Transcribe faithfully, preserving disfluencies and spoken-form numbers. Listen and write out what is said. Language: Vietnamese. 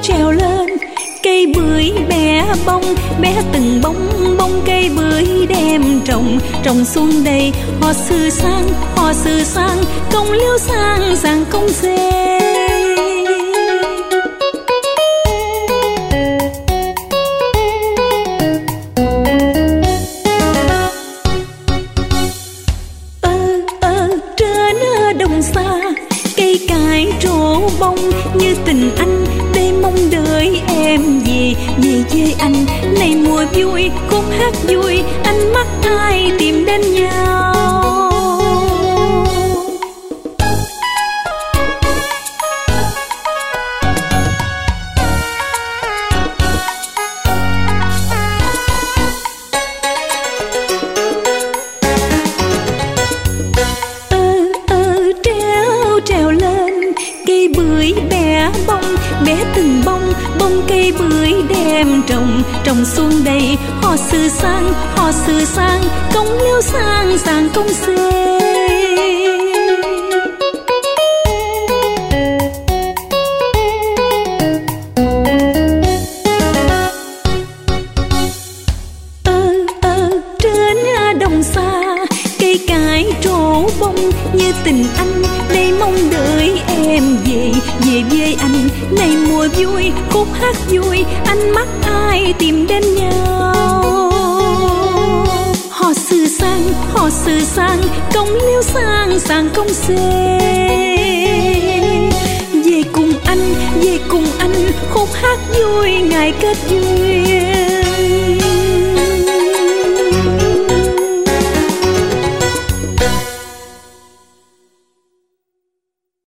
trèo lên cây bưởi bé bông, bé từng bông bông cây bưởi đem trồng, trồng xuống đây họ sư sang, họ sư sang, công liêu sang sang công dê. Cây cải trổ bông như tình anh, đây mong đợi em về, về với anh. Này mùa vui khúc hát vui, ánh mắt ai tìm đến nhau. Bé từng bông bông cây bưởi đem trồng, trồng xuống đây họ sư sang, họ sư sang, công liêu sang sang công xê. Ờ ờ trên đồng xa cây cải trổ bông như tình anh, đây mong đợi em về, về với anh. Này mùa vui khúc hát vui, ánh mắt ai tìm đến nhau. Họ sư sang, họ sư sang, công liêu sang sang công xê. Về cùng anh, về cùng anh, khúc hát vui ngày kết vui.